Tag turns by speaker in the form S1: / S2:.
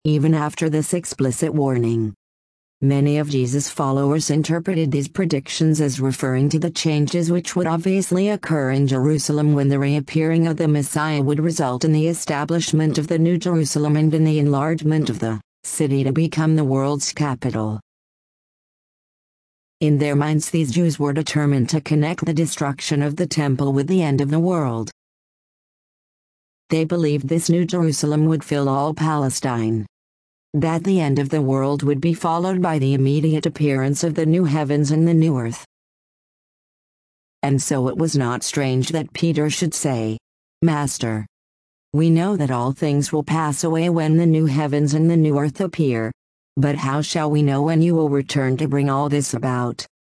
S1: even after this explicit warning. Many of Jesus' followers interpreted these predictions as referring to the changes which would obviously occur in Jerusalem when the reappearing of the Messiah would result in the establishment of the New Jerusalem and in the enlargement of the city to become the world's capital. In their minds, these Jews were determined to connect the destruction of the temple with the end of the world. They believed this New Jerusalem would fill all Palestine, that the end of the world would be followed by the immediate appearance of the new heavens and the new earth. And so it was not strange that Peter should say, "Master, we know that all things will pass away when the new heavens and the new earth appear. But how shall we know when you will return to bring all this about?"